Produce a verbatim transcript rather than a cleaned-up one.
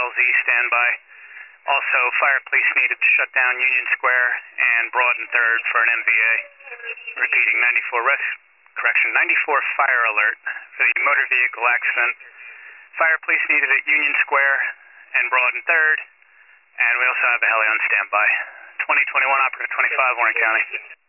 L Z standby. Also, fire police needed to shut down Union Square and Broad and third for an M V A. Repeating, ninety-four res correction, ninety-four fire alert for the motor vehicle accident. Fire police needed at Union Square and Broad and third, and we also have a heli on standby. twenty twenty-one, operative twenty-five, Warren County.